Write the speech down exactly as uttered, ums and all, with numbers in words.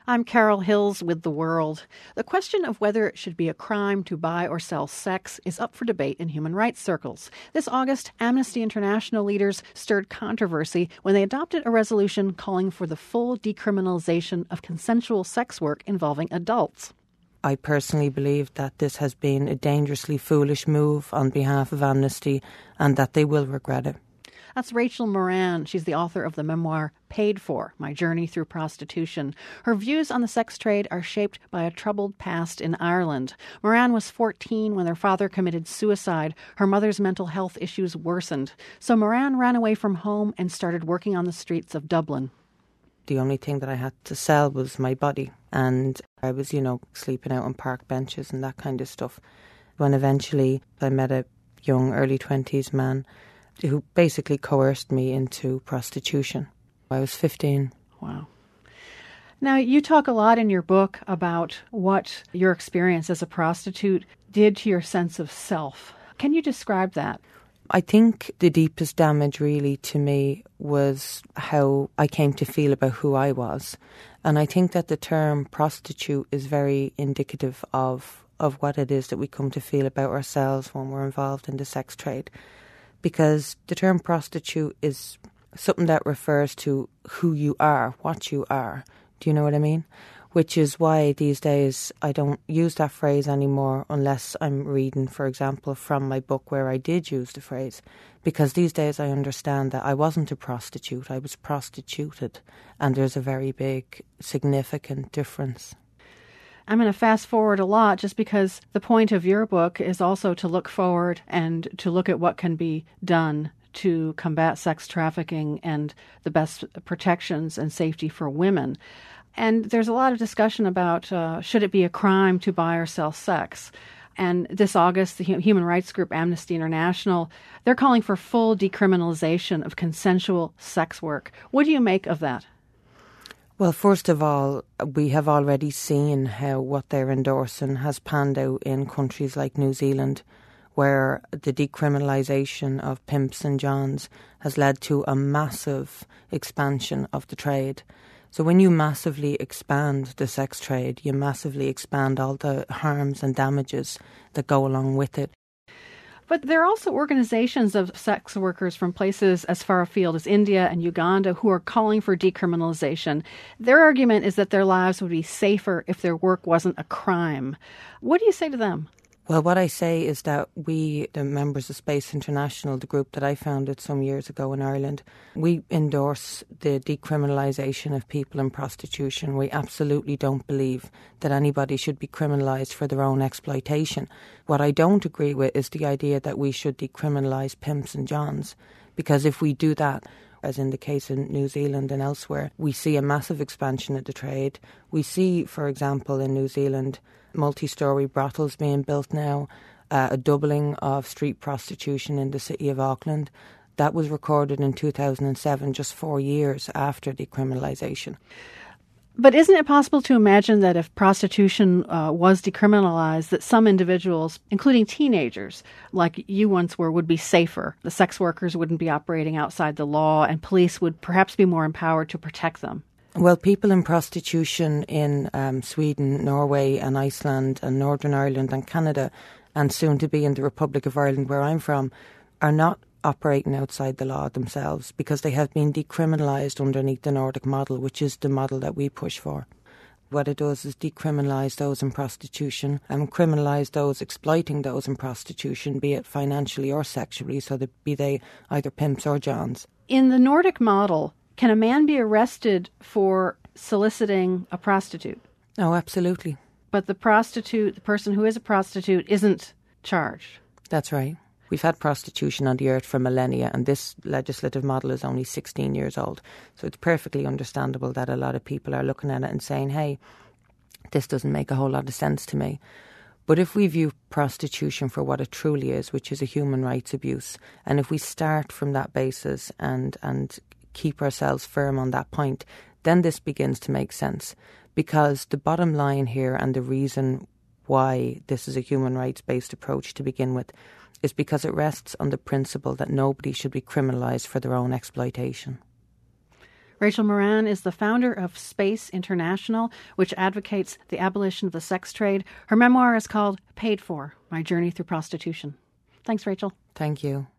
I'm Carol Hills with The World. The question of whether it should be a crime to buy or sell sex is up for debate in human rights circles. This August, Amnesty International leaders stirred controversy when they adopted a resolution calling for the full decriminalization of consensual sex work involving adults. I personally believe that this has been a dangerously foolish move on behalf of Amnesty and that they will regret it. That's Rachel Moran. She's the author of the memoir Paid For, My Journey Through Prostitution. Her views on the sex trade are shaped by a troubled past in Ireland. Moran was fourteen when their father committed suicide. Her mother's mental health issues worsened. So Moran ran away from home and started working on the streets of Dublin. The only thing that I had to sell was my body. And I was, you know, sleeping out on park benches and that kind of stuff. When eventually I met a young early twenties man who basically coerced me into prostitution. I was fifteen. Wow. Now, you talk a lot in your book about what your experience as a prostitute did to your sense of self. Can you describe that? I think the deepest damage really to me was how I came to feel about who I was. And I think that the term prostitute is very indicative of, of what it is that we come to feel about ourselves when we're involved in the sex trade. Because the term prostitute is something that refers to who you are, what you are. Do you know what I mean? Which is why these days I don't use that phrase anymore unless I'm reading, for example, from my book where I did use the phrase. Because these days I understand that I wasn't a prostitute, I was prostituted. And there's a very big, significant difference. I'm going to fast forward a lot just because the point of your book is also to look forward and to look at what can be done to combat sex trafficking and the best protections and safety for women. And there's a lot of discussion about uh, should it be a crime to buy or sell sex. And this August, the human rights group Amnesty International, they're calling for full decriminalization of consensual sex work. What do you make of that? Well, first of all, we have already seen how what they're endorsing has panned out in countries like New Zealand, where the decriminalisation of pimps and johns has led to a massive expansion of the trade. So when you massively expand the sex trade, you massively expand all the harms and damages that go along with it. But there are also organizations of sex workers from places as far afield as India and Uganda who are calling for decriminalization. Their argument is that their lives would be safer if their work wasn't a crime. What do you say to them? Well, what I say is that we, the members of Space International, the group that I founded some years ago in Ireland, we endorse the decriminalisation of people in prostitution. We absolutely don't believe that anybody should be criminalised for their own exploitation. What I don't agree with is the idea that we should decriminalise pimps and johns, because if we do that, as in the case in New Zealand and elsewhere, we see a massive expansion of the trade. We see, for example, in New Zealand, multi-storey brothels being built now, uh, a doubling of street prostitution in the city of Auckland. That was recorded in two thousand seven, just four years after decriminalisation. But isn't it possible to imagine that if prostitution uh, was decriminalized, that some individuals, including teenagers, like you once were, would be safer? The sex workers wouldn't be operating outside the law, and police would perhaps be more empowered to protect them. Well, people in prostitution in um, Sweden, Norway and Iceland and Northern Ireland and Canada, and soon to be in the Republic of Ireland where I'm from, are not operating outside the law themselves because they have been decriminalised underneath the Nordic model, which is the model that we push for. What it does is decriminalise those in prostitution and criminalise those exploiting those in prostitution, be it financially or sexually, so that be they either pimps or johns. In the Nordic model, can a man be arrested for soliciting a prostitute? Oh, absolutely. But the prostitute, the person who is a prostitute, isn't charged. That's right. We've had prostitution on the earth for millennia, and this legislative model is only sixteen years old. So it's perfectly understandable that a lot of people are looking at it and saying, hey, this doesn't make a whole lot of sense to me. But if we view prostitution for what it truly is, which is a human rights abuse, and if we start from that basis and and keep ourselves firm on that point, then this begins to make sense. Because the bottom line here, and the reason why this is a human rights-based approach to begin with, is because it rests on the principle that nobody should be criminalised for their own exploitation. Rachel Moran is the founder of Space International, which advocates the abolition of the sex trade. Her memoir is called Paid For, My Journey Through Prostitution. Thanks, Rachel. Thank you.